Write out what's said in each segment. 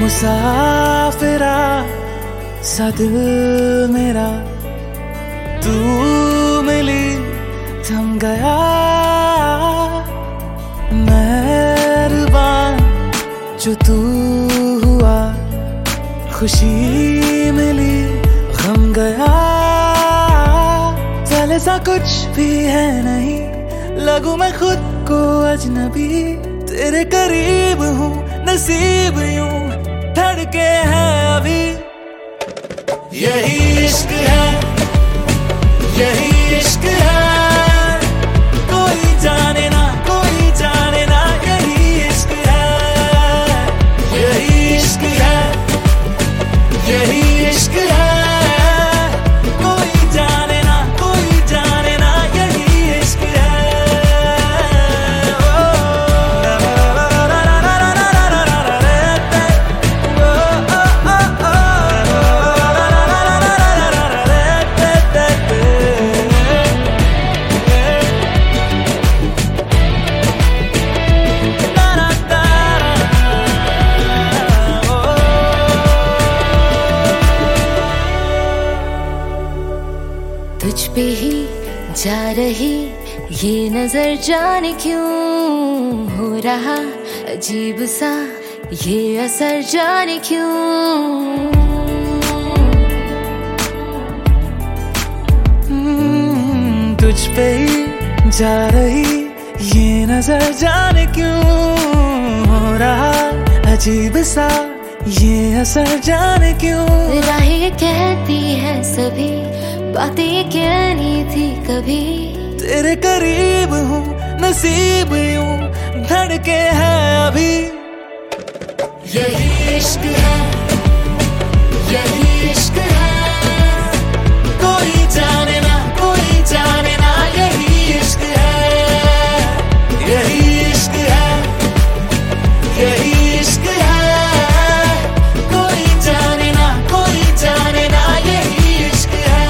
मुसाफिरा सा दिल मेरा, तू मिली थम गया। मेहरबान जो तू हुआ, खुशी मिली गम गया। पहले सा कुछ भी है नहीं, लगूं मैं खुद को अजनबी। तेरे करीब हूँ, नसीब यूं धड़के है अभी। यही इश्क है, यही इश्क है। कोई जाने ना, कोई जाने ना, यही इश्क है। यही इश्क है, यही इश्क है। कोई जाने ना, कोई जाने ना, यही इश्क है। तुझ पे ही जा रही ये नजर, जाने क्यों हो रहा अजीब सा ये असर, जाने क्यों। तुझ पे ही जा रही ये नजर, जाने क्यों हो रहा अजीब सा ये असर, जाने क्यों। राहें कहती है सभी बातें कहनी थी कभी। तेरे करीब हूँ, नसीब यूं धड़के है अभी। यही इश्क है, यही इश्क है। कोई जाने ना, कोई जाने ना, यही इश्क है। यही इश्क है, यही इश्क है। कोई जाने ना, कोई जाने ना, यही इश्क है।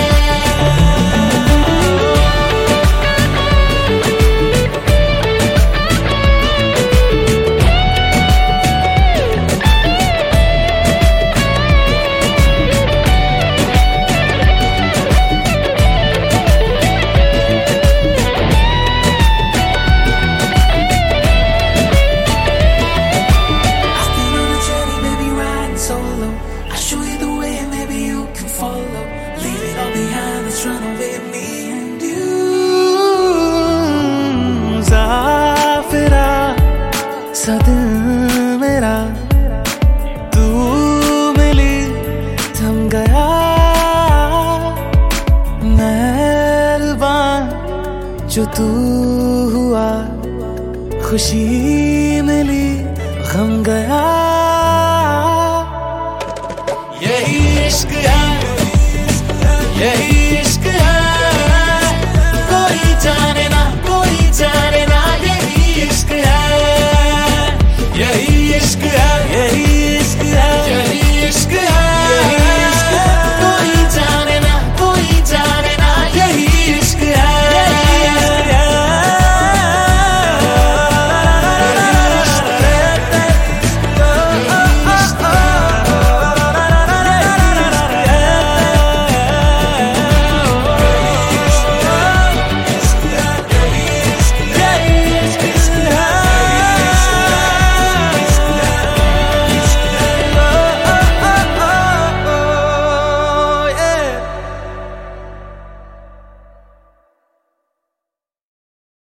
मुसाफिरा सा दिल मेरा, तू मिली थम गया। मेहरबान जो तू हुआ, खुशी मिली गम गया। यही इश्क है, यही इश्क